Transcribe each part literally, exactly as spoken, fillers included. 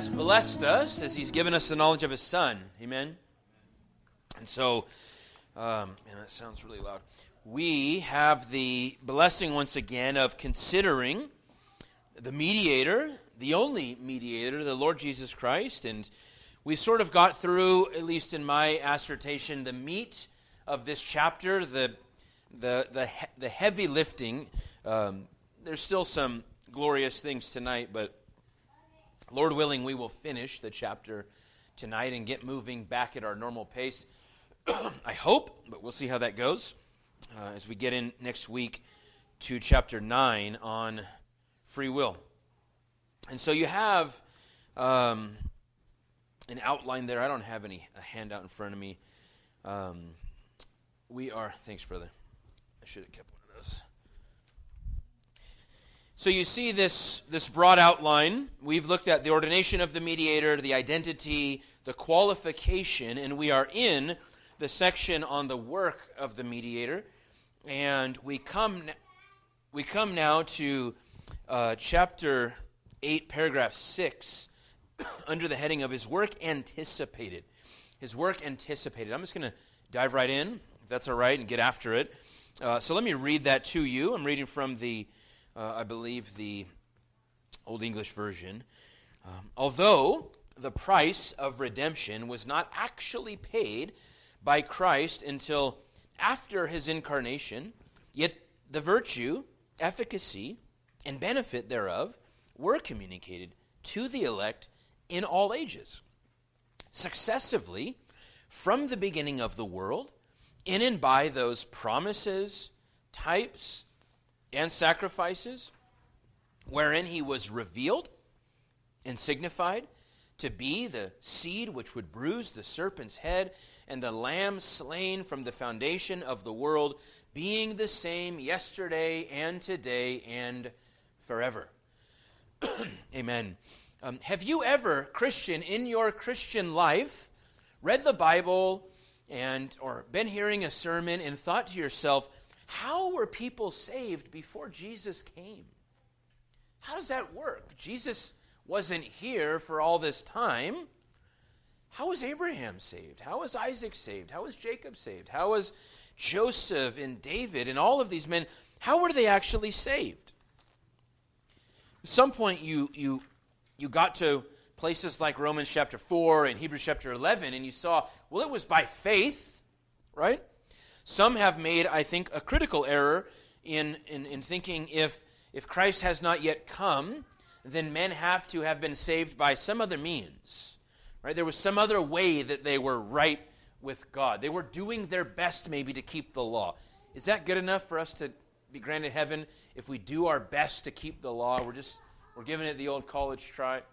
has blessed us as he's given us the knowledge of his Son. Amen? And so, um, man, that sounds really loud. We have the blessing once again of considering the mediator, the only mediator, the Lord Jesus Christ. And we sort of got through, at least in my assertion, the meat of this chapter, the the the, the heavy lifting. Um, there's still some glorious things tonight, but Lord willing, we will finish the chapter tonight and get moving back at our normal pace. I hope, but we'll see how that goes uh, as we get in next week to chapter nine on free will. And so you have um, an outline there. I don't have any a handout in front of me. Um, we are, thanks, brother. I should have kept one of those. So you see this, this broad outline. We've looked at the ordination of the mediator, the identity, the qualification, and we are in the section on the work of the mediator. And we come, we come now to uh, chapter eight, paragraph six, under the heading of his work anticipated. His work anticipated. I'm just going to dive right in, if that's all right, and get after it. Uh, so let me read that to you. I'm reading from the Uh, I believe the Old English Version. Um, although the price of redemption was not actually paid by Christ until after his incarnation, yet the virtue, efficacy, and benefit thereof were communicated to the elect in all ages, successively from the beginning of the world, in and by those promises, types, and sacrifices, wherein he was revealed and signified to be the seed which would bruise the serpent's head, and the Lamb slain from the foundation of the world, being the same yesterday and today and forever. Amen. Um, have you ever, Christian, in your Christian life, read the Bible and or been hearing a sermon and thought to yourself, how were people saved before Jesus came? How does that work? Jesus wasn't here for all this time. How was Abraham saved? How was Isaac saved? How was Jacob saved? How was Joseph and David and all of these men? How were they actually saved? At some point you you you got to places like Romans chapter four and Hebrews chapter eleven, and you saw, well, it was by faith, right? Some have made, I think, a critical error in, in, in thinking if, if Christ has not yet come, then men have to have been saved by some other means. Right? There was some other way that they were right with God. They were doing their best maybe to keep the law. Is that good enough for us to be granted heaven if we do our best to keep the law? We're just we're giving it the old college try.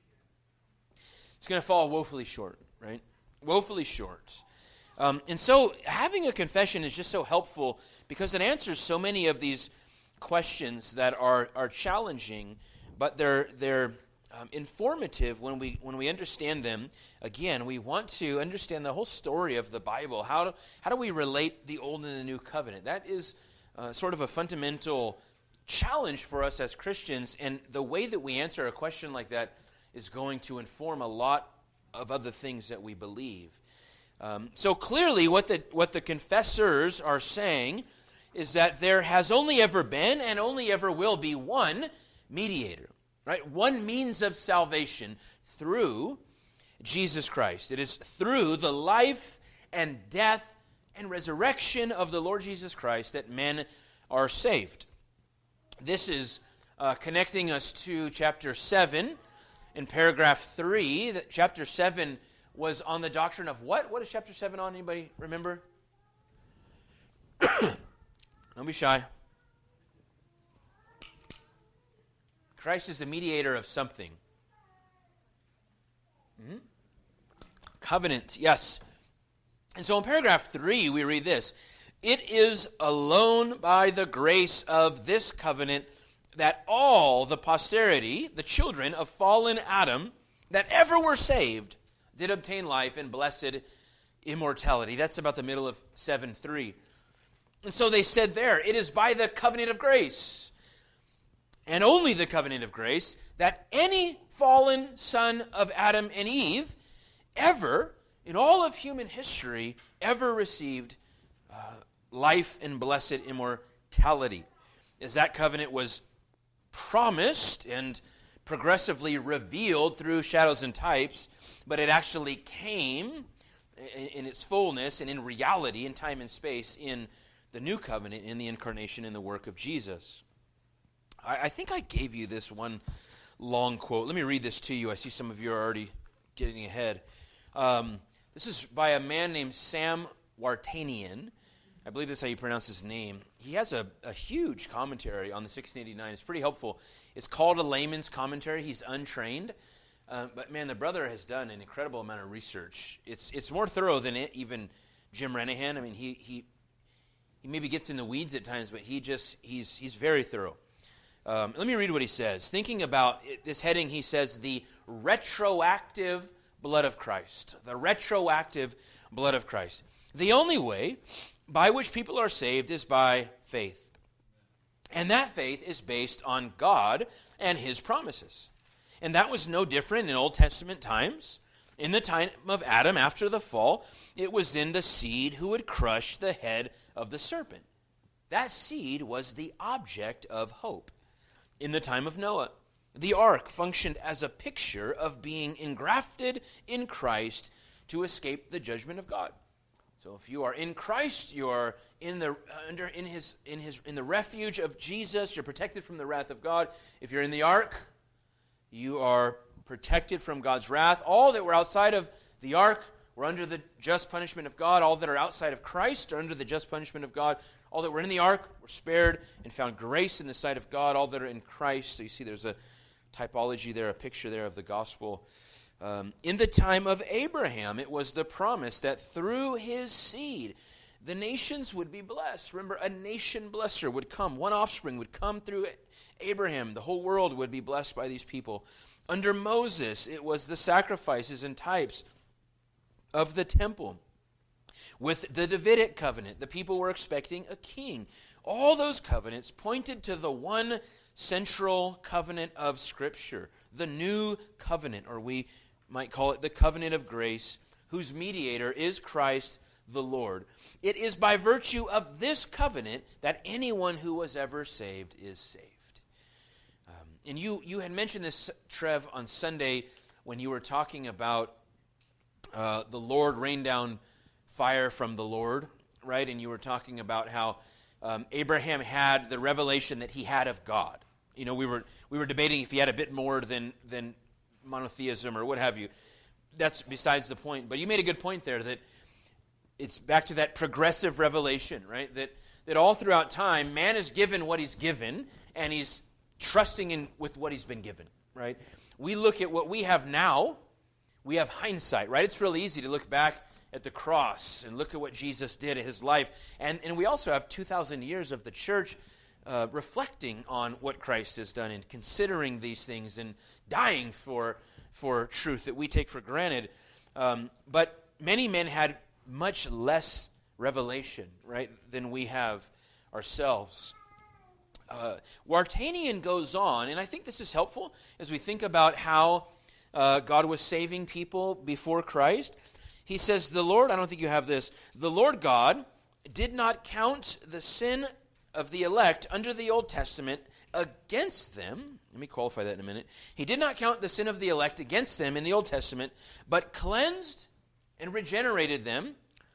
It's going to fall woefully short, right? Woefully short. Um, and so having a confession is just so helpful because it answers so many of these questions that are are challenging, but they're they're um, informative when we when we understand them. Again, we want to understand the whole story of the Bible. How do, how do we relate the Old and the New Covenant? That is uh, sort of a fundamental challenge for us as Christians, and the way that we answer a question like that is going to inform a lot of other things that we believe. Um, so clearly what the what the confessors are saying is that there has only ever been and only ever will be one mediator, right? One means of salvation through Jesus Christ. It is through the life and death and resurrection of the Lord Jesus Christ that men are saved. This is uh, connecting us to chapter seven in paragraph three. That chapter seven was on the doctrine of what? What is chapter seven on? Anybody remember? Don't be shy. Christ is the mediator of something. Mm-hmm. Covenant, yes. And so in paragraph three, we read this. It is alone by the grace of this covenant that all the posterity, the children of fallen Adam, that ever were saved, did obtain life and blessed immortality. That's about the middle of seven three. And so they said there, it is by the covenant of grace. and only the covenant of grace, that any fallen son of Adam and Eve ever, in all of human history, ever received uh, life and blessed immortality. As that covenant was promised and progressively revealed through shadows and types, but it actually came in, in its fullness and in reality, in time and space, in the new covenant, in the incarnation, in the work of Jesus. I, I think I gave you this one long quote. Let me read this to you. I see some of you are already getting ahead. Um, this is by a man named Sam Wartanian. I believe that's how you pronounce his name. He has a, a huge commentary on the sixteen eighty-nine. It's pretty helpful. It's called a layman's commentary. He's untrained. Uh, but man, the brother has done an incredible amount of research. It's it's more thorough than it, even Jim Renihan. I mean, he he he maybe gets in the weeds at times, but he just he's he's very thorough. Um, let me read what he says. Thinking about it, this heading, he says, the retroactive blood of Christ. The retroactive blood of Christ. The only way by which people are saved is by faith. And that faith is based on God and His promises. And that was no different in Old Testament times. In the time of Adam after the fall, it was in the seed who would crush the head of the serpent. That seed was the object of hope. In the time of Noah, the ark functioned as a picture of being engrafted in Christ to escape the judgment of God. So if you are in Christ, you are in the under in his in his in the refuge of Jesus, you're protected from the wrath of God. If you're in the ark, you are protected from God's wrath. All that were outside of the ark were under the just punishment of God. All that are outside of Christ are under the just punishment of God. All that were in the ark were spared and found grace in the sight of God. All that are in Christ. So you see there's a typology there, a picture there of the gospel. Um, in the time of Abraham, it was the promise that through his seed, the nations would be blessed. Remember, a nation blesser would come. One offspring would come through Abraham. The whole world would be blessed by these people. Under Moses, it was the sacrifices and types of the temple. With the Davidic covenant, the people were expecting a king. All those covenants pointed to the one central covenant of Scripture, the new covenant, or we might call it the covenant of grace, whose mediator is Christ the Lord. It is by virtue of this covenant that anyone who was ever saved is saved. Um, and you, you had mentioned this, Trev, on Sunday when you were talking about uh, the Lord rained down fire from the Lord, right? And you were talking about how um, Abraham had the revelation that he had of God. You know, we were we were debating if he had a bit more than than monotheism or what have you. That's besides the point. But you made a good point there that it's back to that progressive revelation, right? That that all throughout time, man is given what he's given, and he's trusting in with what he's been given, right? We look at what we have now. We have hindsight, right? It's really easy to look back at the cross and look at what Jesus did in his life. And, and we also have two thousand years of the church uh, reflecting on what Christ has done and considering these things and dying for, for truth that we take for granted. Um, but many men had much less revelation, right, than we have ourselves. Uh, Wartanian goes on, and I think this is helpful as we think about how uh, God was saving people before Christ. He says, the Lord, I don't think you have this, the Lord God did not count the sin of the elect under the Old Testament against them. Let me qualify that in a minute. He did not count the sin of the elect against them in the Old Testament, but cleansed and regenerated them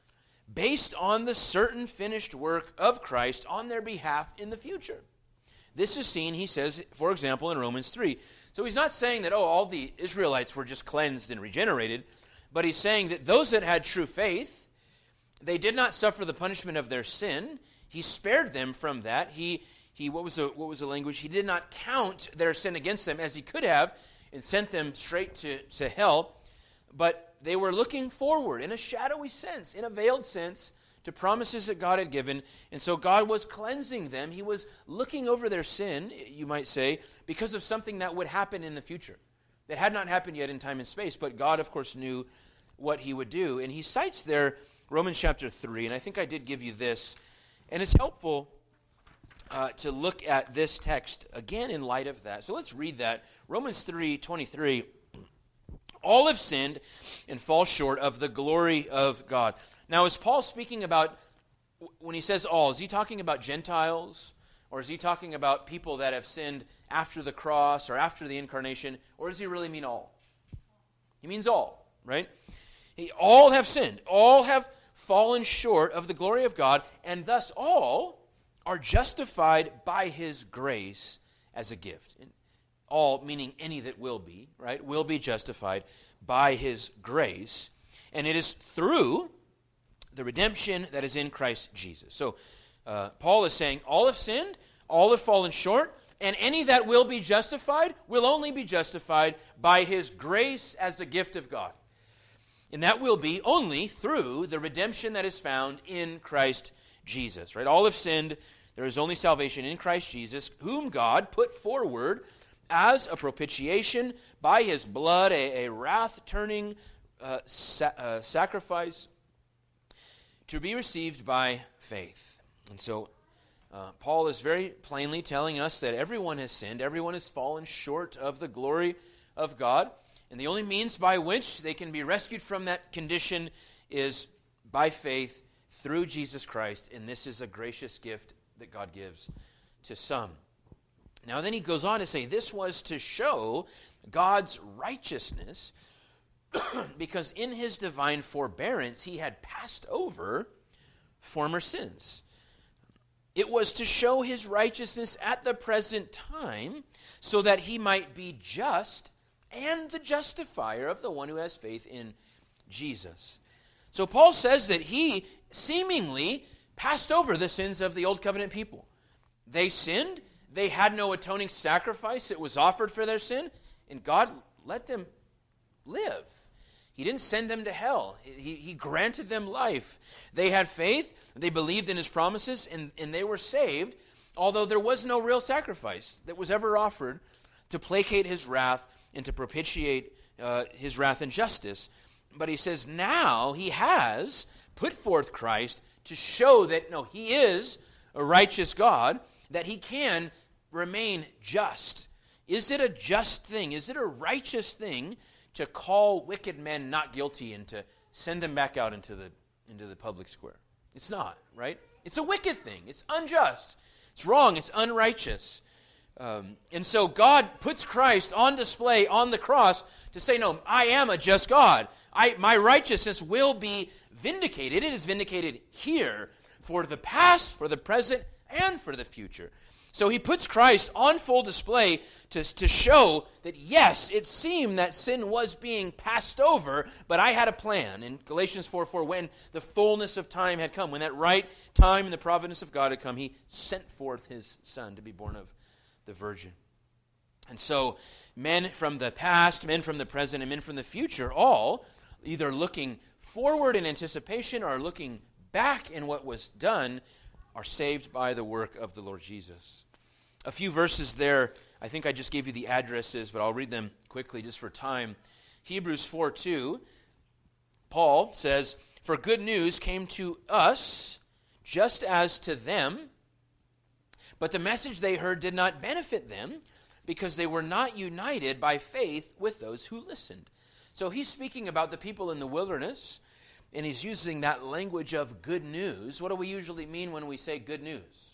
based on the certain finished work of Christ on their behalf in the future. This is seen, he says, for example, in Romans three. So he's not saying that, oh, all the Israelites were just cleansed and regenerated, but he's saying that those that had true faith, they did not suffer the punishment of their sin. He spared them from that. He, he what was the, what was the language? He did not count their sin against them as he could have and sent them straight to, to hell. But they were looking forward in a shadowy sense, in a veiled sense, to promises that God had given. And so God was cleansing them. He was looking over their sin, you might say, because of something that would happen in the future. That had not happened yet in time and space, but God, of course, knew what he would do. And he cites there Romans chapter three, and I think I did give you this. And it's helpful uh, to look at this text again in light of that. So let's read that. Romans three twenty-three. All have sinned and fall short of the glory of God. Now, is Paul speaking about, when he says all, is he talking about Gentiles? Or is he talking about people that have sinned after the cross or after the incarnation? Or does he really mean all? He means all, right? He, all have sinned. All have fallen short of the glory of God, and thus all are justified by his grace as a gift. And all, meaning any that will be, right, will be justified by his grace. And it is through the redemption that is in Christ Jesus. So uh, Paul is saying all have sinned, all have fallen short, and any that will be justified will only be justified by his grace as a gift of God. And that will be only through the redemption that is found in Christ Jesus. Right? All have sinned. There is only salvation in Christ Jesus, whom God put forward as a propitiation by his blood, a, a wrath-turning uh, sa- uh, sacrifice to be received by faith. And so uh, Paul is very plainly telling us that everyone has sinned, everyone has fallen short of the glory of God, and the only means by which they can be rescued from that condition is by faith through Jesus Christ, and this is a gracious gift that God gives to some. Now then he goes on to say this was to show God's righteousness because in his divine forbearance he had passed over former sins. It was to show his righteousness at the present time so that he might be just and the justifier of the one who has faith in Jesus. So Paul says that he seemingly passed over the sins of the old covenant people. They sinned. They had no atoning sacrifice that was offered for their sin, and God let them live. He didn't send them to hell. He, he granted them life. They had faith. They believed in his promises, and, and they were saved, although there was no real sacrifice that was ever offered to placate his wrath and to propitiate uh, his wrath and justice. But he says now he has put forth Christ to show that, no, he is a righteous God, that he can remain just. Is it a just thing? Is it a righteous thing to call wicked men not guilty and to send them back out into the into the public square? It's not, right? It's a wicked thing. It's unjust. It's wrong. It's unrighteous. Um, and so God puts Christ on display on the cross to say, no, I am a just God. I, my righteousness will be vindicated. It is vindicated here for the past, for the present, and for the future. So he puts Christ on full display to, to show that, yes, it seemed that sin was being passed over, but I had a plan. In Galatians four four, when the fullness of time had come, when that right time in the providence of God had come, he sent forth his Son to be born of the Virgin. And so men from the past, men from the present, and men from the future, all either looking forward in anticipation or looking back in what was done, are saved by the work of the Lord Jesus. A few verses there, I think I just gave you the addresses, but I'll read them quickly just for time. Hebrews four two, Paul says, "For good news came to us just as to them, but the message they heard did not benefit them because they were not united by faith with those who listened." So he's speaking about the people in the wilderness, and he's using that language of good news. What do we usually mean when we say good news?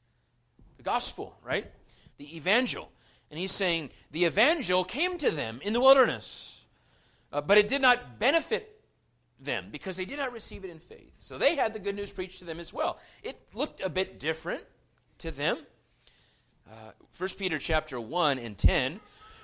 The gospel, right? The evangel. And he's saying the evangel came to them in the wilderness, uh, but it did not benefit them because they did not receive it in faith. So they had the good news preached to them as well. It looked a bit different to them. Uh, First Peter chapter one and ten,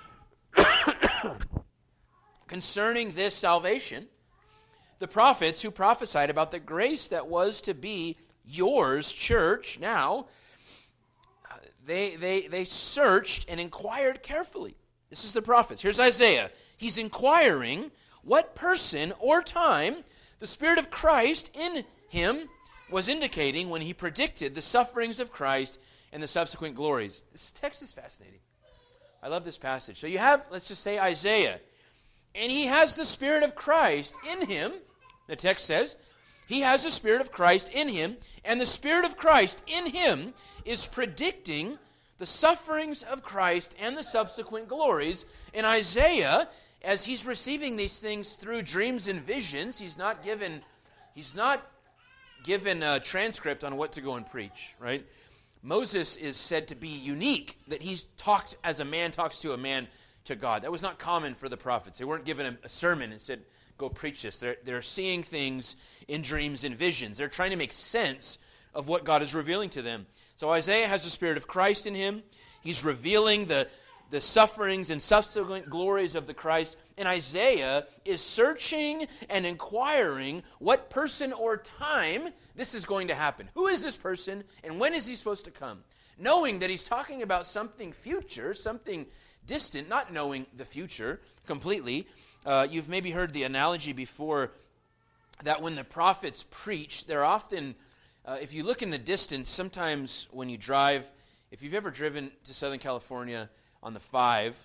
concerning this salvation, the prophets who prophesied about the grace that was to be yours, church, now, uh, they, they, they searched and inquired carefully. This is the prophets. Here's Isaiah. He's inquiring what person or time the Spirit of Christ in him was indicating when he predicted the sufferings of Christ and the subsequent glories. This text is fascinating. I love this passage. So you have, let's just say, Isaiah. And he has the Spirit of Christ in him, the text says, He has the Spirit of Christ in him, and the Spirit of Christ in him is predicting the sufferings of Christ and the subsequent glories. In Isaiah, as he's receiving these things through dreams and visions, he's not given, he's not given a transcript on what to go and preach, right? Moses is said to be unique, that he's talked as a man talks to a man to God. That was not common for the prophets. They weren't given a, a sermon and said, go preach this. They're, they're seeing things in dreams and visions. They're trying to make sense of what God is revealing to them. So Isaiah has the Spirit of Christ in him. He's revealing the, the sufferings and subsequent glories of the Christ. And Isaiah is searching and inquiring what person or time this is going to happen. Who is this person and when is he supposed to come? Knowing that he's talking about something future, something distant, not knowing the future completely. Uh, you've maybe heard the analogy before that when the prophets preach, they're often, uh, if you look in the distance, sometimes when you drive, if you've ever driven to Southern California on the five,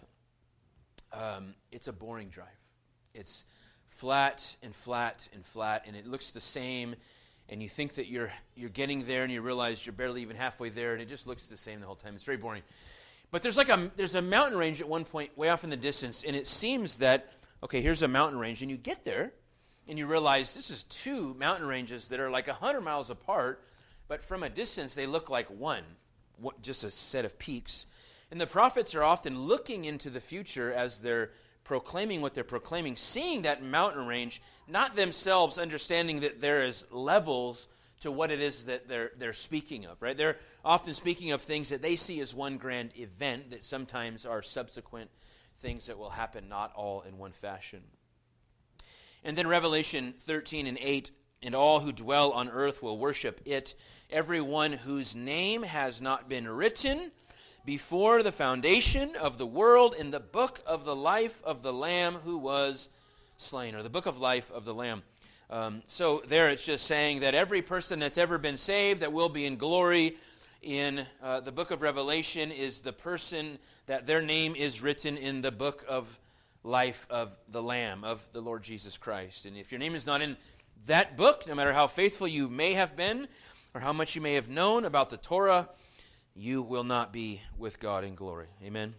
um, it's a boring drive. It's flat and flat and flat, and it looks the same, and you think that you're you're getting there, and you realize you're barely even halfway there, and it just looks the same the whole time. It's very boring. But there's like a there's a mountain range at one point way off in the distance, and it seems that, okay, here's a mountain range, and you get there, and you realize this is two mountain ranges that are like one hundred miles apart, but from a distance they look like one, just a set of peaks. And the prophets are often looking into the future as they're proclaiming what they're proclaiming, seeing that mountain range, not themselves understanding that there is levels to what it is that they're they're speaking of, right? They're often speaking of things that they see as one grand event that sometimes are subsequent things that will happen, not all in one fashion. And then Revelation thirteen and eight, and all who dwell on earth will worship it, everyone whose name has not been written before the foundation of the world in the book of the life of the Lamb who was slain, or the book of life of the Lamb. Um, so there it's just saying that every person that's ever been saved that will be in glory in uh, the book of Revelation is the person that their name is written in the book of life of the Lamb, of the Lord Jesus Christ. And if your name is not in that book, no matter how faithful you may have been or how much you may have known about the Torah, you will not be with God in glory. Amen?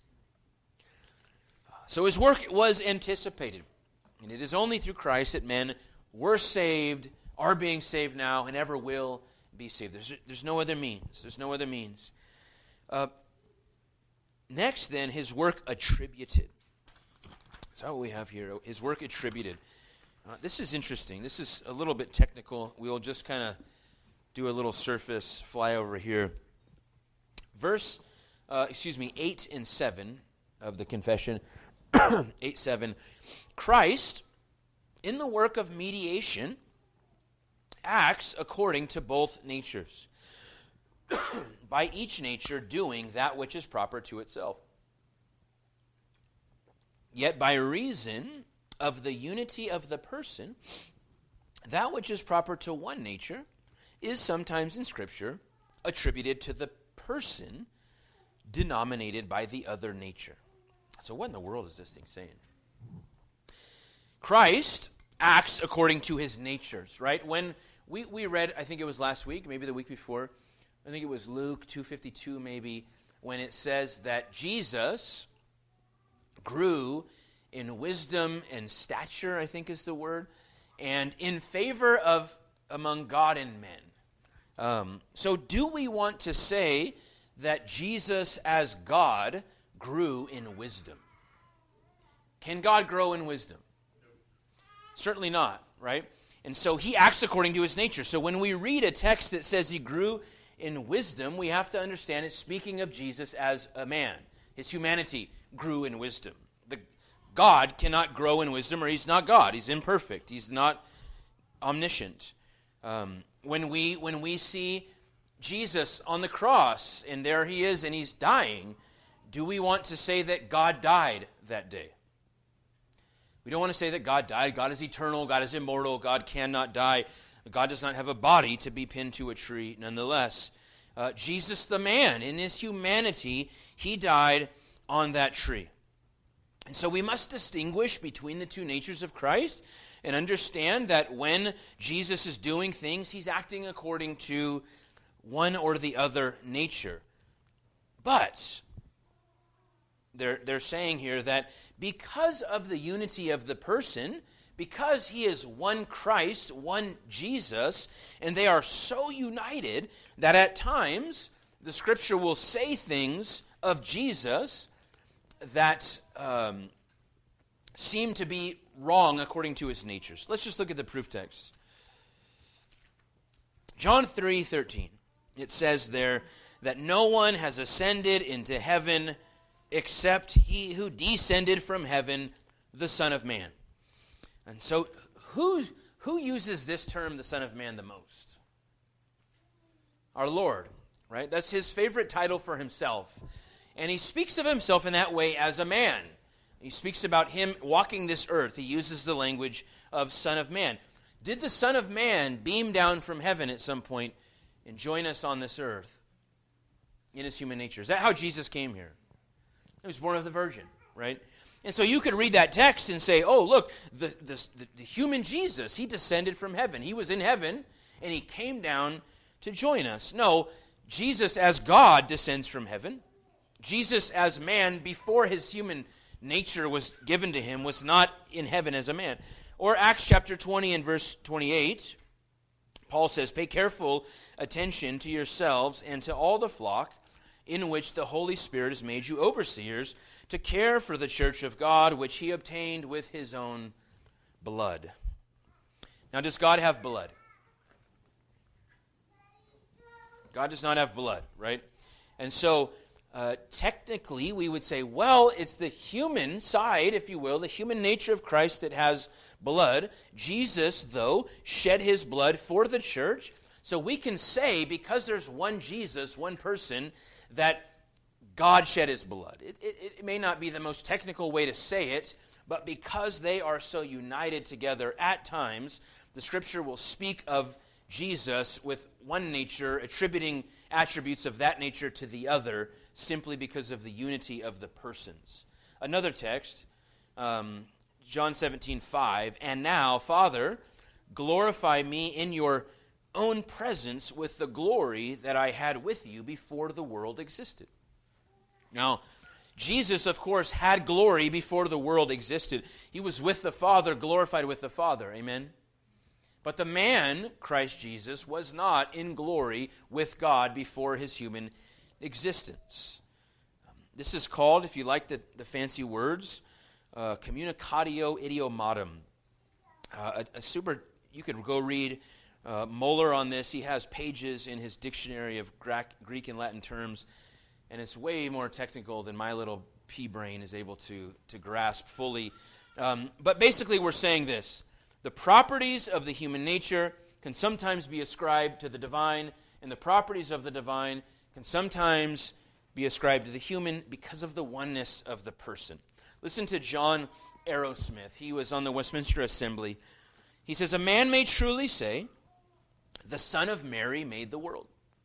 So his work was anticipated. And it is only through Christ that men were saved, are being saved now, and ever will be saved. There's, there's no other means. There's no other means. Uh, next, then, his work attributed. That's what we have here. His work attributed. Uh, this is interesting. This is a little bit technical. We'll just kind of do a little surface flyover here. Verse, uh, excuse me, eight and seven of the confession. eight, seven. Christ, in the work of mediation, acts according to both natures, by each nature doing that which is proper to itself. Yet by reason of the unity of the person, that which is proper to one nature is sometimes in Scripture attributed to the person denominated by the other nature. So what in the world is this thing saying? Christ acts according to his natures, right? When we, we read, I think it was last week, maybe the week before, I think it was Luke two fifty-two maybe, when it says that Jesus grew in wisdom and stature, I think is the word, and in favor of among God and men. Um, so do we want to say that Jesus as God grew in wisdom? Can God grow in wisdom? Certainly not, right? And so he acts according to his nature. So when we read a text that says he grew in wisdom, we have to understand it's speaking of Jesus as a man. His humanity grew in wisdom. The God cannot grow in wisdom, or he's not God. He's imperfect. He's not omniscient. Um, when we when we see Jesus on the cross, and there he is, and he's dying, do we want to say that God died that day? We don't want to say that God died. God is eternal. God is immortal. God cannot die. God does not have a body to be pinned to a tree nonetheless. Uh, Jesus the man, in his humanity, he died on that tree. And so we must distinguish between the two natures of Christ and understand that when Jesus is doing things, he's acting according to one or the other nature. But they're, they're saying here that because of the unity of the person, because he is one Christ, one Jesus, and they are so united that at times the Scripture will say things of Jesus that um, seem to be wrong according to his natures. Let's just look at the proof text. John three thirteen. It says there that no one has ascended into heaven except he who descended from heaven, the Son of Man. And so who, who uses this term, the Son of Man, the most? Our Lord, right? That's his favorite title for himself. And he speaks of himself in that way as a man. He speaks about him walking this earth. He uses the language of Son of Man. Did the Son of Man beam down from heaven at some point and join us on this earth in his human nature? Is that how Jesus came here? He was born of the Virgin, right? And so you could read that text and say, oh, look, the, the, the human Jesus, he descended from heaven. He was in heaven, and he came down to join us. No, Jesus as God descends from heaven. Jesus as man, before his human nature was given to him, was not in heaven as a man. Or Acts chapter twenty and verse twenty-eight, Paul says, pay careful attention to yourselves and to all the flock in which the Holy Spirit has made you overseers to care for the church of God, which he obtained with his own blood. Now, does God have blood? God does not have blood, right? And so, uh, technically, we would say, well, it's the human side, if you will, the human nature of Christ that has blood. Jesus, though, shed his blood for the church. So we can say, because there's one Jesus, one person, that God shed his blood. It, it, it may not be the most technical way to say it, but because they are so united together at times, the Scripture will speak of Jesus with one nature, attributing attributes of that nature to the other, simply because of the unity of the persons. Another text, um, John seventeen five, and now, Father, glorify me in your own presence with the glory that I had with you before the world existed. Now, Jesus, of course, had glory before the world existed. He was with the Father, glorified with the Father. Amen? But the man, Christ Jesus, was not in glory with God before his human existence. This is called, if you like the, the fancy words, uh, communicatio idiomatum. Uh, a, a super, you could go read uh, Moeller on this. He has pages in his dictionary of Greek and Latin terms, and it's way more technical than my little pea brain is able to, to grasp fully. Um, but basically we're saying this. The properties of the human nature can sometimes be ascribed to the divine, and the properties of the divine can sometimes be ascribed to the human because of the oneness of the person. Listen to John Arrowsmith. He was on the Westminster Assembly. He says, a man may truly say, the Son of Mary made the world.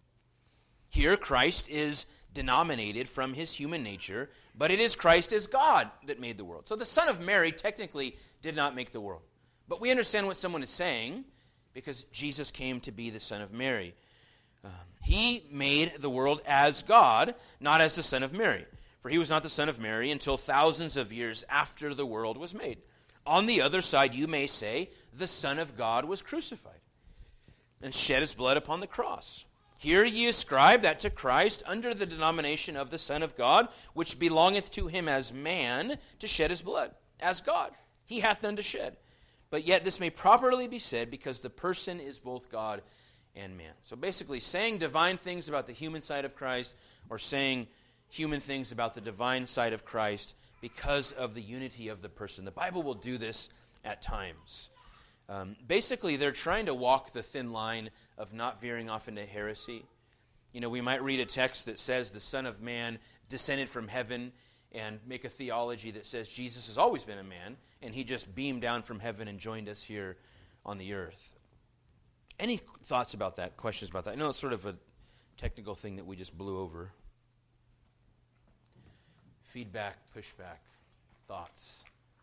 Here Christ is denominated from his human nature, but it is Christ as God that made the world. So the Son of Mary technically did not make the world. But we understand what someone is saying because Jesus came to be the Son of Mary. Um, he made the world as God, not as the Son of Mary. For he was not the Son of Mary until thousands of years after the world was made. On the other side, you may say, the Son of God was crucified and shed his blood upon the cross. Here ye ascribe that to Christ under the denomination of the Son of God, which belongeth to him as man to shed his blood, as God. He hath none to shed. But yet this may properly be said because the person is both God and man. So basically saying divine things about the human side of Christ or saying human things about the divine side of Christ because of the unity of the person. The Bible will do this at times. Um, basically, they're trying to walk the thin line of not veering off into heresy. You know, we might read a text that says the Son of Man descended from heaven and make a theology that says Jesus has always been a man and he just beamed down from heaven and joined us here on the earth. Any thoughts about that, questions about that? I know it's sort of a technical thing that we just blew over. Feedback, pushback. thoughts?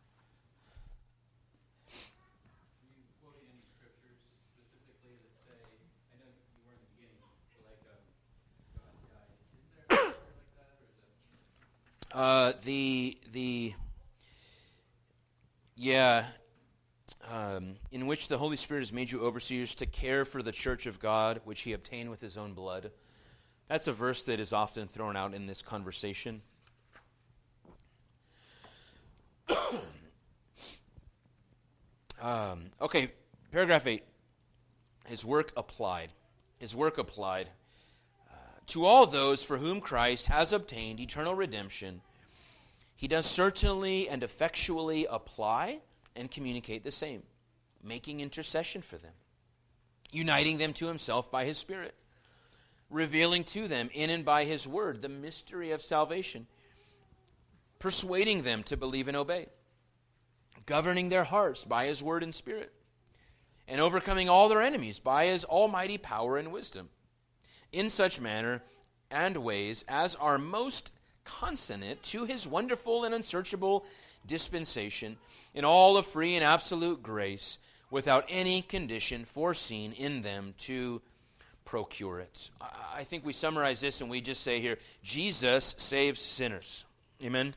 Uh, the the yeah, um, in which the Holy Spirit has made you overseers to care for the church of God, which He obtained with His own blood. That's a verse that is often thrown out in this conversation. um, okay, paragraph eight. His work applied. His work applied. To all those for whom Christ has obtained eternal redemption, He does certainly and effectually apply and communicate the same, making intercession for them, uniting them to Himself by His Spirit, revealing to them in and by His word the mystery of salvation, persuading them to believe and obey, governing their hearts by His word and Spirit, and overcoming all their enemies by His almighty power and wisdom, in such manner and ways as are most consonant to His wonderful and unsearchable dispensation in all of free and absolute grace, without any condition foreseen in them to procure it. I think we summarize this and we just say here, Jesus saves sinners. Amen?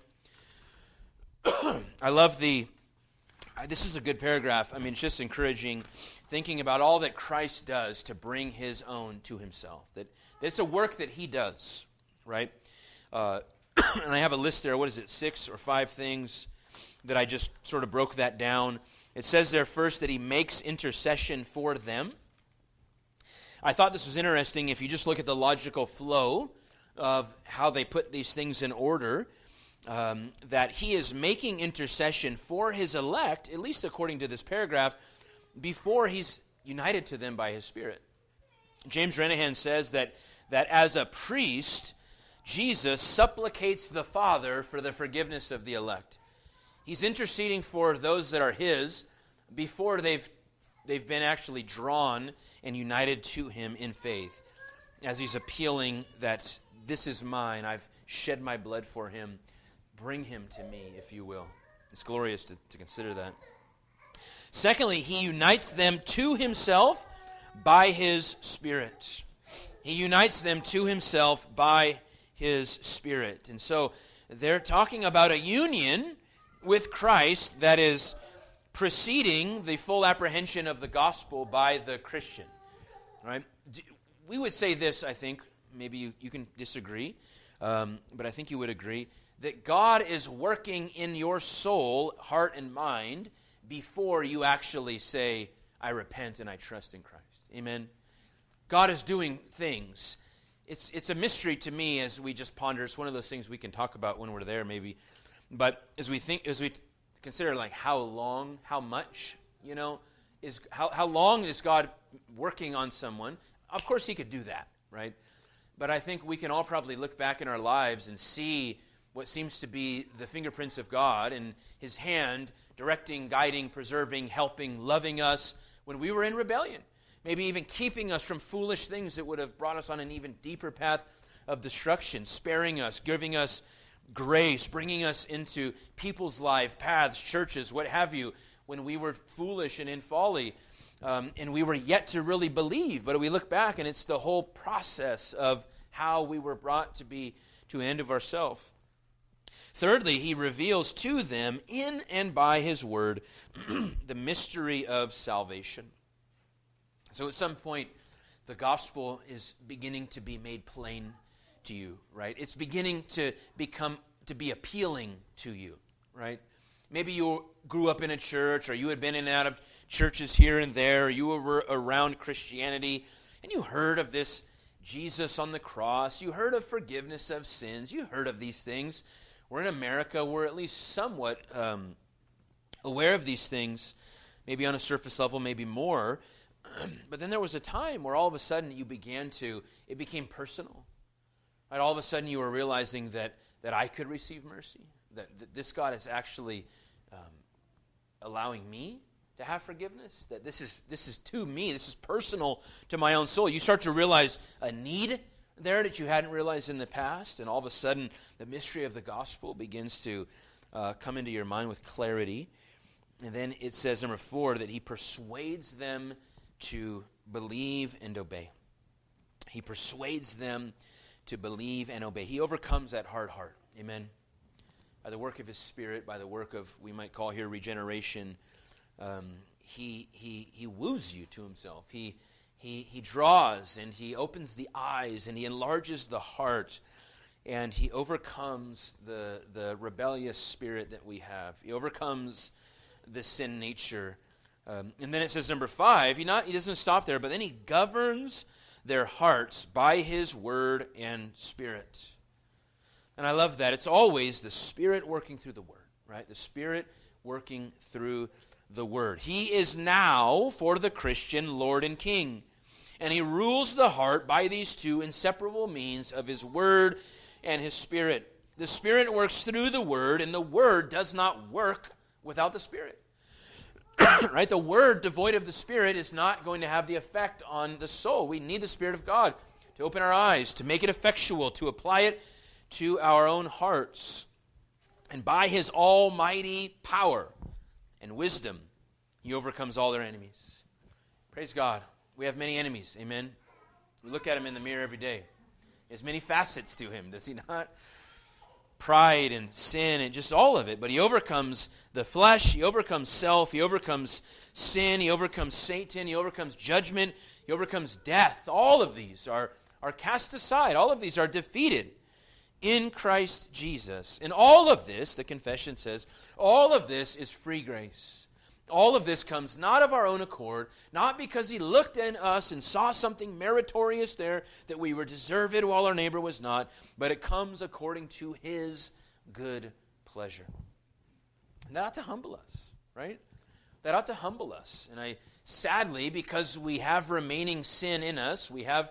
I love the, this is a good paragraph. I mean, it's just encouraging, thinking about all that Christ does to bring His own to Himself. That it's a work that He does, right? Uh, and I have a list there, what is it, six or five things that I just sort of broke that down. It says there first that He makes intercession for them. I thought this was interesting if you just look at the logical flow of how they put these things in order, um, that He is making intercession for His elect, at least according to this paragraph, before He's united to them by His Spirit. James Renahan says that, that as a priest, Jesus supplicates the Father for the forgiveness of the elect. He's interceding for those that are His before they've they've been actually drawn and united to Him in faith, as He's appealing that this is mine, I've shed my blood for Him, bring Him to me, if you will. It's glorious to, to consider that. Secondly, He unites them to Himself by His Spirit. He unites them to Himself by His Spirit. And so they're talking about a union with Christ that is preceding the full apprehension of the gospel by the Christian. Right? We would say this, I think, maybe you, you can disagree, um, but I think you would agree, that God is working in your soul, heart, and mind before you actually say, I repent and I trust in Christ. Amen? God is doing things. It's it's a mystery to me as we just ponder. It's one of those things we can talk about when we're there, maybe. But as we think, as we t- consider, like how long, how much, you know, is how how long is God working on someone? Of course, He could do that, right? But I think we can all probably look back in our lives and see what seems to be the fingerprints of God and His hand directing, guiding, preserving, helping, loving us when we were in rebellion. Maybe even keeping us from foolish things that would have brought us on an even deeper path of destruction, sparing us, giving us grace, bringing us into people's life, paths, churches, what have you, when we were foolish and in folly, um, and we were yet to really believe. But we look back, and it's the whole process of how we were brought to be to an end of ourselves. Thirdly, He reveals to them in and by His word the mystery of salvation. So at some point, the gospel is beginning to be made plain to you, right? It's beginning to become, to be appealing to you, right? Maybe you grew up in a church, or you had been in and out of churches here and there, or you were around Christianity, and you heard of this Jesus on the cross. You heard of forgiveness of sins. You heard of these things. We're in America. We're at least somewhat um, aware of these things, maybe on a surface level, maybe more. But then there was a time where all of a sudden you began to, it became personal. Right? All of a sudden you were realizing that, that I could receive mercy, that, that this God is actually um, allowing me to have forgiveness, that this is this is to me, this is personal to my own soul. You start to realize a need there that you hadn't realized in the past, and all of a sudden the mystery of the gospel begins to uh, come into your mind with clarity. And then it says, number four, that he persuades them to believe and obey. He persuades them to believe and obey. He overcomes that hard heart. Amen. By the work of his Spirit, by the work of, we might call here regeneration, um, he he he woos you to himself. He he he draws and he opens the eyes and he enlarges the heart, and he overcomes the the rebellious spirit that we have. He overcomes the sin nature. Um, and then it says number five, he not he doesn't stop there, but then he governs their hearts by his word and Spirit. And I love that. It's always the Spirit working through the word, right? The Spirit working through the word. He is now, for the Christian, Lord and King. And he rules the heart by these two inseparable means of his word and his Spirit. The Spirit works through the word, and the word does not work without the Spirit. Right? The word devoid of the Spirit is not going to have the effect on the soul. We need the Spirit of God to open our eyes, to make it effectual, to apply it to our own hearts. And by his almighty power and wisdom, he overcomes all their enemies. Praise God. We have many enemies. Amen. We look at him in the mirror every day. There's many facets to him, does he not? Pride and sin and just all of it. But he overcomes the flesh. He overcomes self. He overcomes sin. He overcomes Satan. He overcomes judgment. He overcomes death. All of these are, are cast aside. All of these are defeated in Christ Jesus. And all of this, the confession says, all of this is free grace. All of this comes not of our own accord, not because he looked in us and saw something meritorious there that we were deserved while our neighbor was not, but it comes according to his good pleasure. And that ought to humble us, right? That ought to humble us. And I, sadly, because we have remaining sin in us, we have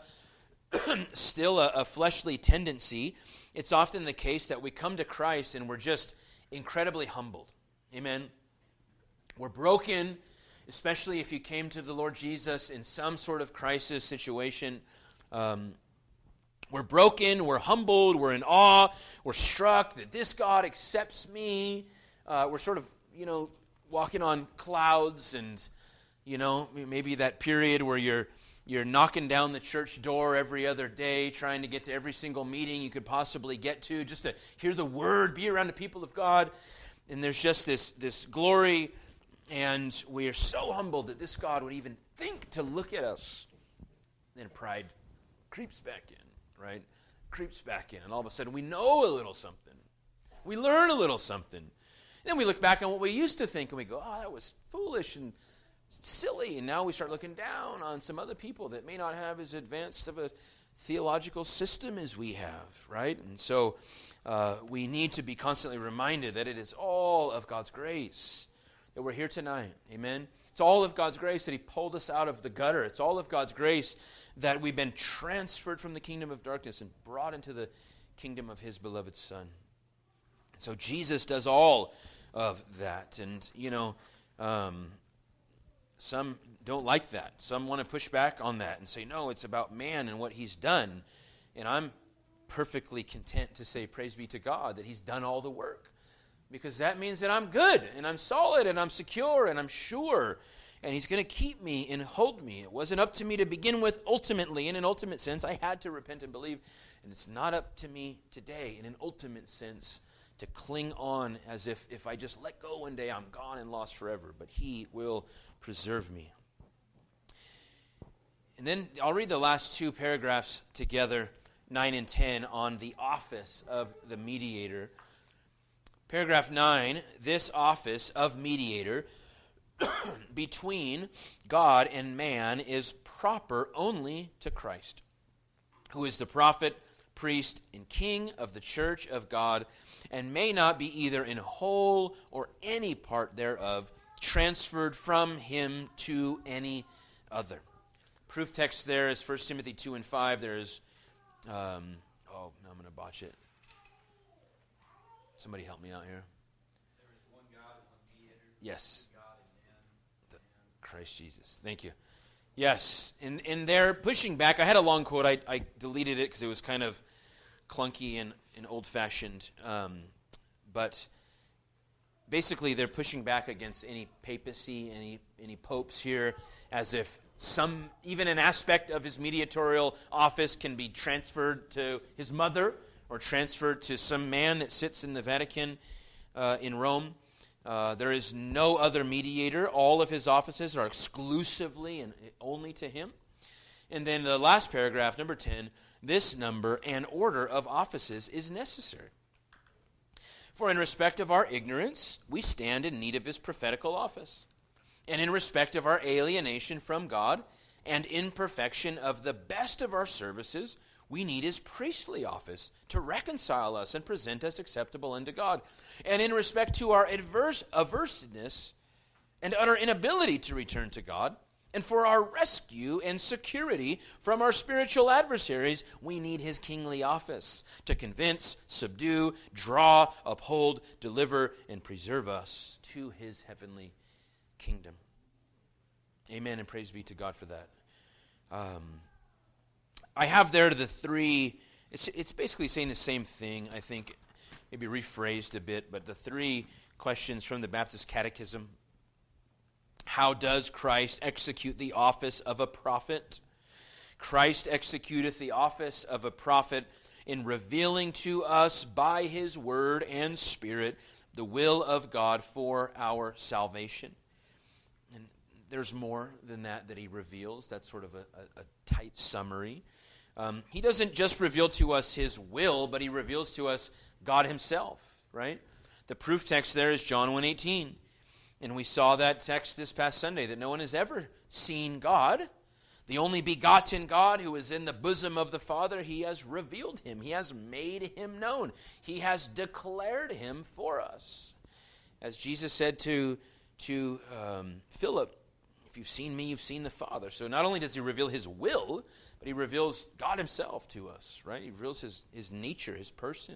still a, a fleshly tendency, it's often the case that we come to Christ and we're just incredibly humbled. Amen. We're broken, especially if you came to the Lord Jesus in some sort of crisis situation. Um, we're broken, we're humbled, we're in awe, we're struck that this God accepts me. Uh, we're sort of, you know, walking on clouds, and, you know, maybe that period where you're you're knocking down the church door every other day, trying to get to every single meeting you could possibly get to, just to hear the word, be around the people of God. And there's just this this glory. And we are so humbled that this God would even think to look at us. Then pride creeps back in, right? Creeps back in. And all of a sudden we know a little something. We learn a little something. And then we look back on what we used to think and we go, oh, that was foolish and silly. And now we start looking down on some other people that may not have as advanced of a theological system as we have, right? And so uh, we need to be constantly reminded that it is all of God's grace that we're here tonight. Amen? It's all of God's grace that he pulled us out of the gutter. It's all of God's grace that we've been transferred from the kingdom of darkness and brought into the kingdom of his beloved Son. So Jesus does all of that. And, you know, um, some don't like that. Some want to push back on that and say, no, it's about man and what he's done. And I'm perfectly content to say, praise be to God, that he's done all the work. Because that means that I'm good, and I'm solid, and I'm secure, and I'm sure. And he's going to keep me and hold me. It wasn't up to me to begin with ultimately. In an ultimate sense, I had to repent and believe. And it's not up to me today, in an ultimate sense, to cling on as if if I just let go one day, I'm gone and lost forever. But he will preserve me. And then I'll read the last two paragraphs together, nine and ten, on the office of the mediator. Paragraph nine, this office of mediator between God and man is proper only to Christ, who is the prophet, priest, and king of the church of God, and may not be either in whole or any part thereof transferred from him to any other. Proof text there is First Timothy two and five. There is, um, oh, no, I'm going to botch it. Somebody help me out here. There is one God and one mediator. Yes. God and man. The Christ Jesus. Thank you. Yes. And and they're pushing back. I had a long quote. I, I deleted it because it was kind of clunky and, and old-fashioned. Um, but basically they're pushing back against any papacy, any any popes here, as if some, even an aspect of his mediatorial office can be transferred to his mother or transferred to some man that sits in the Vatican uh, in Rome. Uh, there is no other mediator. All of his offices are exclusively and only to him. And then the last paragraph, number ten, this number and order of offices is necessary. For in respect of our ignorance, we stand in need of his prophetical office. And in respect of our alienation from God and imperfection of the best of our services, we need his priestly office to reconcile us and present us acceptable unto God. And in respect to our adverse averseness and utter inability to return to God, and for our rescue and security from our spiritual adversaries, we need his kingly office to convince, subdue, draw, uphold, deliver, and preserve us to his heavenly kingdom. Amen, and praise be to God for that. Um, I have there the three, it's, it's basically saying the same thing, I think, maybe rephrased a bit, but the three questions from the Baptist Catechism. How does Christ execute the office of a prophet? Christ executeth the office of a prophet in revealing to us by his word and spirit the will of God for our salvation. And there's more than that that he reveals. That's sort of a, a, a tight summary. Um, he doesn't just reveal to us his will, but he reveals to us God himself, right? The proof text there is John one eighteen. And we saw that text this past Sunday, that no one has ever seen God. The only begotten God who is in the bosom of the Father, he has revealed him. He has made him known. He has declared him for us. As Jesus said to, to um, Philip, if you've seen me, you've seen the Father. So not only does he reveal his will, but he reveals God himself to us, right? He reveals his, his nature, his person.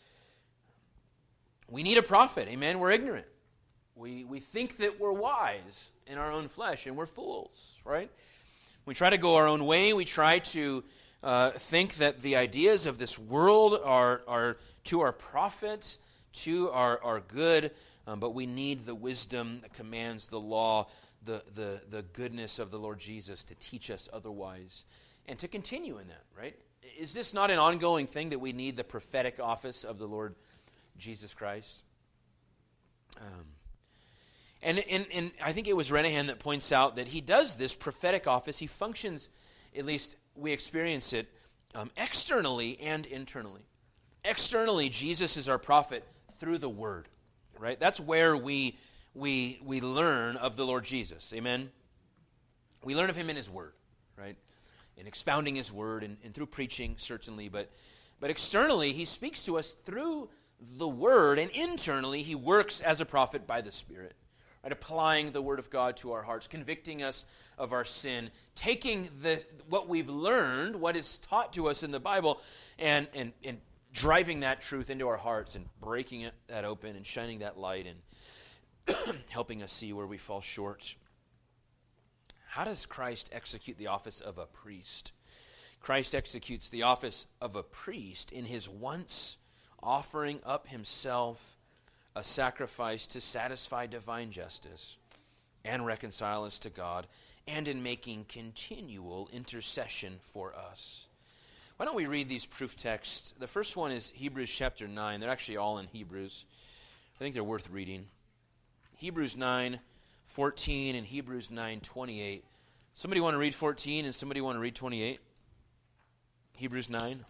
We need a prophet, amen? We're ignorant. We we think that we're wise in our own flesh, and we're fools, right? We try to go our own way. We try to uh, think that the ideas of this world are, are to our profit, to our, our good, um, but we need the wisdom, the commands, the law, the, the, the goodness of the Lord Jesus to teach us otherwise, and to continue in that, right? Is this not an ongoing thing that we need the prophetic office of the Lord Jesus Christ? Um And, and and I think it was Renahan that points out that he does this prophetic office. He functions, at least we experience it, um, externally and internally. Externally, Jesus is our prophet through the Word, right? That's where we we we learn of the Lord Jesus, amen? We learn of him in his Word, right? In expounding his Word and, and through preaching, certainly. But, but externally, he speaks to us through the Word, and internally, he works as a prophet by the Spirit. Right, applying the Word of God to our hearts, convicting us of our sin, taking the what we've learned, what is taught to us in the Bible, and and, and driving that truth into our hearts and breaking it, that open and shining that light and helping us see where we fall short. How does Christ execute the office of a priest? Christ executes the office of a priest in his once offering up himself a sacrifice to satisfy divine justice and reconcile us to God, and in making continual intercession for us. Why don't we read these proof texts? The first one is Hebrews chapter nine. They're actually all in Hebrews. I think they're worth reading. Hebrews nine fourteen and Hebrews nine twenty-eight. Somebody want to read fourteen and somebody want to read twenty-eight? Hebrews nine.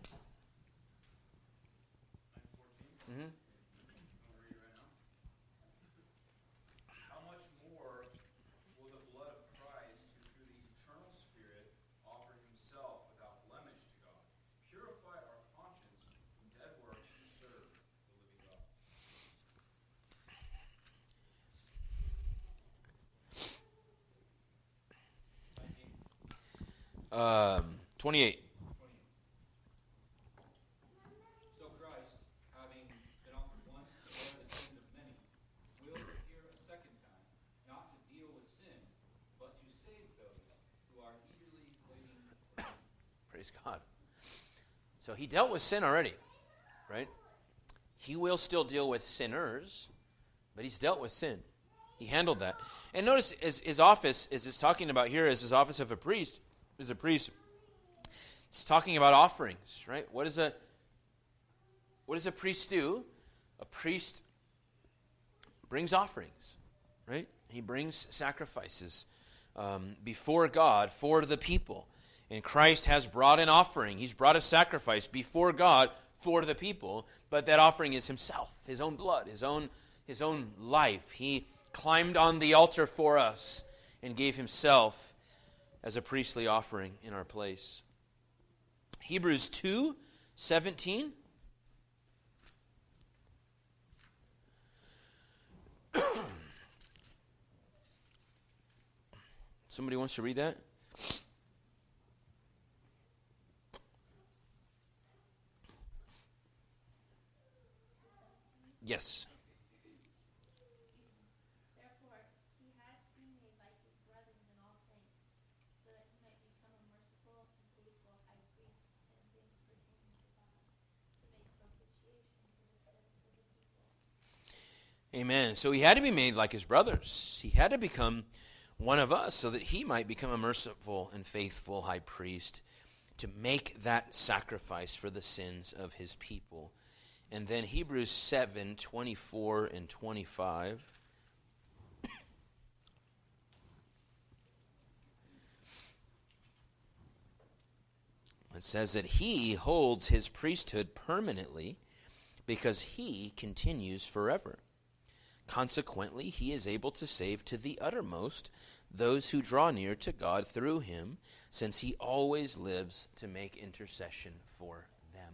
Mm-hmm. Um, twenty-eight. So Christ, having been offered once to bear the sins of many, will appear a second time, not to deal with sin, but to save those who are eagerly waiting for him. Praise God. So he dealt with sin already, right? He will still deal with sinners, but he's dealt with sin. He handled that. And notice his, his office, as it's talking about here, is his office of a priest. As a priest, it's talking about offerings, right? What is a what does a priest do? A priest brings offerings, right? He brings sacrifices um, before God for the people. And Christ has brought an offering. He's brought a sacrifice before God for the people, but that offering is himself, his own blood, his own his own life. He climbed on the altar for us and gave himself as a priestly offering in our place. Hebrews two seventeen. Somebody wants to read that? Yes. Therefore, he had to be made like his brothers in all things, so that he might become a merciful and faithful high priest in things pertaining to God, to make propitiation for the sins of the people. Amen. So he had to be made like his brothers. He had to become one of us so that he might become a merciful and faithful high priest to make that sacrifice for the sins of his people. And then Hebrews seven, twenty-four and twenty-five. It says that he holds his priesthood permanently because he continues forever. Consequently, he is able to save to the uttermost those who draw near to God through him, since he always lives to make intercession for them.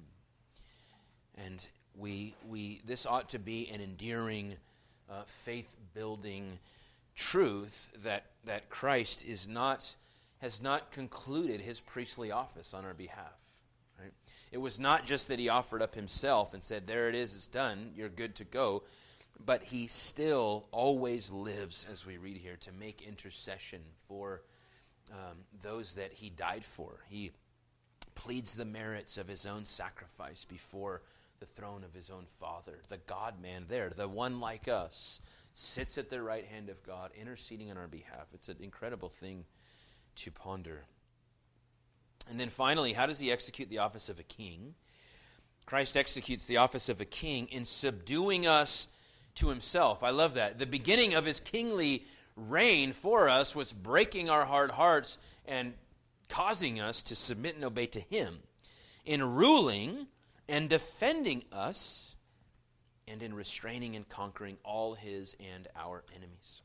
And we we this ought to be an endearing, uh, faith-building truth that that Christ is not has not concluded his priestly office on our behalf. Right? It was not just that he offered up himself and said, "There it is, it's done. You're good to go." But he still always lives, as we read here, to make intercession for um, those that he died for. He pleads the merits of his own sacrifice before the throne of his own Father. The God-man there, the one like us, sits at the right hand of God, interceding on our behalf. It's an incredible thing to ponder. And then finally, how does he execute the office of a king? Christ executes the office of a king in subduing us to himself. I love that. The beginning of his kingly reign for us was breaking our hard hearts and causing us to submit and obey to him in ruling and defending us and in restraining and conquering all his and our enemies.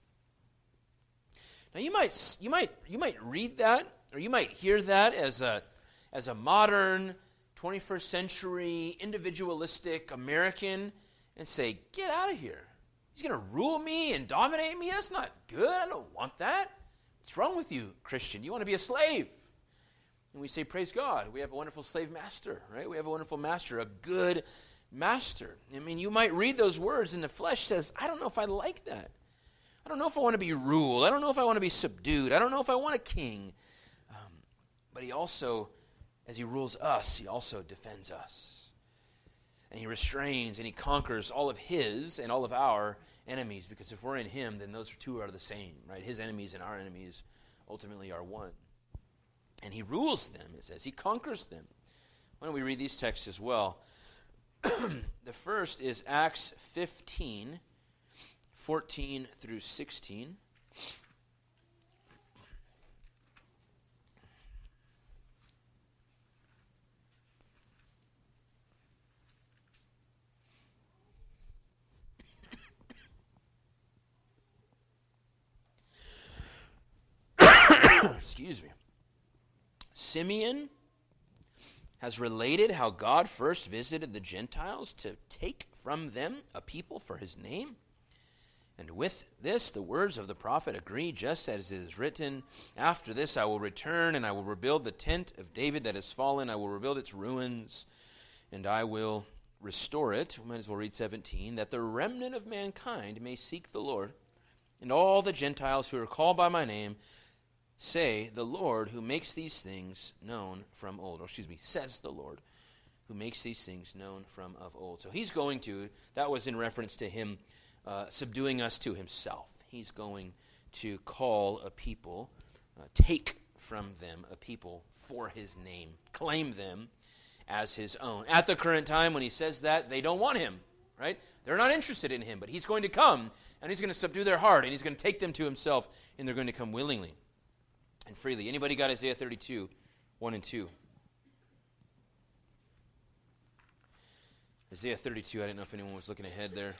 Now you might you might you might read that, or you might hear that as a as a modern twenty-first century individualistic American and say, "Get out of here. He's going to rule me and dominate me? That's not good. I don't want that. What's wrong with you, Christian? You want to be a slave?" And we say, praise God. We have a wonderful slave master, right? We have a wonderful master, a good master. I mean, you might read those words and the flesh says, I don't know if I like that. I don't know if I want to be ruled. I don't know if I want to be subdued. I don't know if I want a king. Um, but he also, as he rules us, he also defends us. And he restrains and he conquers all of his and all of our enemies, because if we're in him, then those two are the same, right? His enemies and our enemies ultimately are one. And he rules them, it says. He conquers them. Why don't we read these texts as well? The first is Acts fifteen, fourteen through sixteen. Excuse me. Simeon has related how God first visited the Gentiles to take from them a people for his name. And with this, the words of the prophet agree, just as it is written, "After this I will return, and I will rebuild the tent of David that has fallen. I will rebuild its ruins, and I will restore it." We might as well read seventeen. "That the remnant of mankind may seek the Lord, and all the Gentiles who are called by my name say, the Lord who makes these things known from old." Or excuse me, says the Lord who makes these things known from of old. So he's going to, that was in reference to him uh, subduing us to himself. He's going to call a people, uh, take from them a people for his name, claim them as his own. At the current time when he says that, they don't want him, right? They're not interested in him, but he's going to come, and he's going to subdue their heart, and he's going to take them to himself, and they're going to come willingly and freely. Anybody got Isaiah thirty-two, one and two? Isaiah thirty-two, I didn't know if anyone was looking ahead there.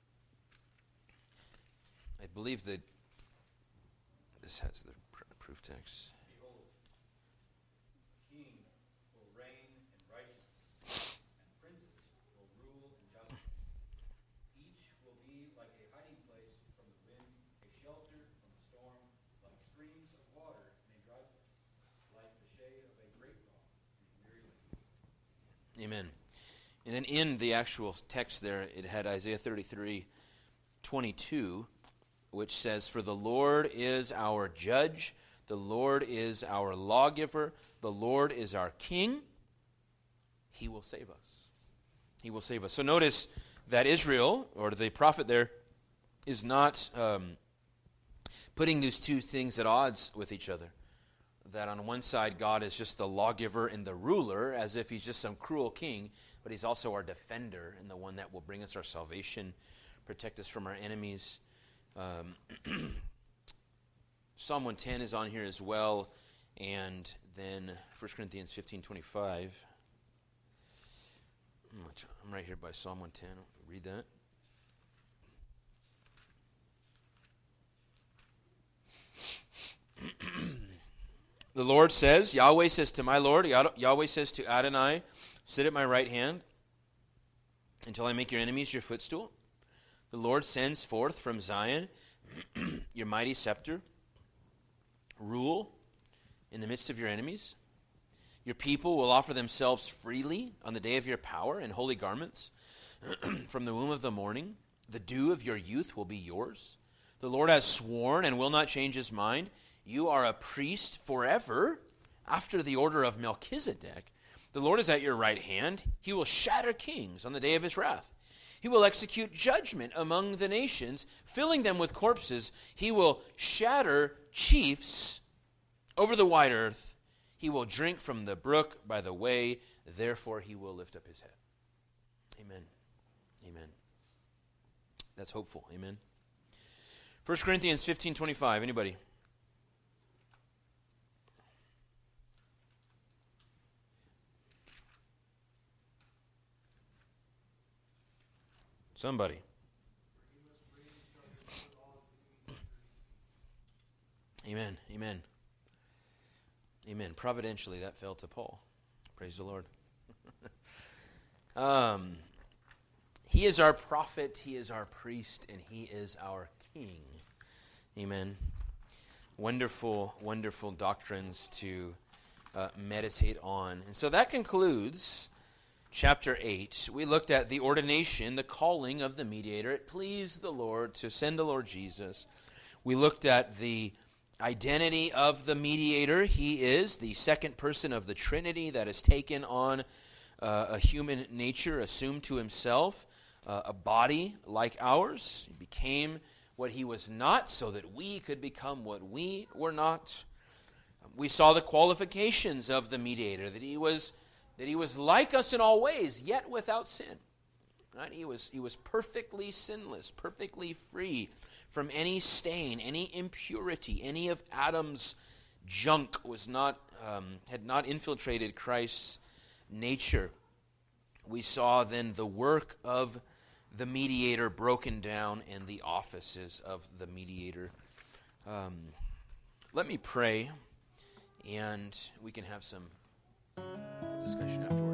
I believe that this has the pr- proof text. Behold, the king will reign in righteousness, and princes will rule in justice. Each will be like a hiding place from the wind, a shelter from the storm, like streams of water in a dry place, like the shade of a great rock in a weary land. Amen. And then in the actual text there, it had Isaiah thirty-three, twenty-two, which says, "For the Lord is our judge, the Lord is our lawgiver, the Lord is our king. He will save us." He will save us. So notice that Israel, or the prophet there, is not um, putting these two things at odds with each other. That on one side, God is just the lawgiver and the ruler, as if he's just some cruel king, but he's also our defender and the one that will bring us our salvation, protect us from our enemies. Um, Psalm one ten is on here as well, and then First Corinthians fifteen twenty-five. I'm right here by Psalm one ten. Read that. The Lord says, Yahweh says to my Lord, Yahweh says to Adonai, "Sit at my right hand until I make your enemies your footstool." The Lord sends forth from Zion your mighty scepter. Rule in the midst of your enemies. Your people will offer themselves freely on the day of your power in holy garments. From the womb of the morning, the dew of your youth will be yours. The Lord has sworn and will not change his mind. You are a priest forever after the order of Melchizedek. The Lord is at your right hand. He will shatter kings on the day of his wrath. He will execute judgment among the nations, filling them with corpses. He will shatter chiefs over the wide earth. He will drink from the brook by the way. Therefore he will lift up his head. Amen. Amen. That's hopeful. Amen. First Corinthians fifteen twenty-five. Anybody? Somebody. Amen. Amen. Amen. Providentially, that fell to Paul. Praise the Lord. um, he is our prophet, he is our priest, and he is our king. Amen. Wonderful, wonderful doctrines to uh, meditate on. And so that concludes chapter eight. We looked at the ordination, the calling of the mediator. It pleased the Lord to send the Lord Jesus. We looked at the identity of the mediator. He is the second person of the Trinity that has taken on uh, a human nature, assumed to himself uh, a body like ours. He became what he was not so that we could become what we were not. We saw the qualifications of the mediator, that he was that he was like us in all ways, yet without sin. Right? He was he was perfectly sinless, perfectly free from any stain, any impurity, any of Adam's junk was not um, had not infiltrated Christ's nature. We saw then the work of the mediator broken down and the offices of the mediator. Um, let me pray, and we can have some discussion afterwards.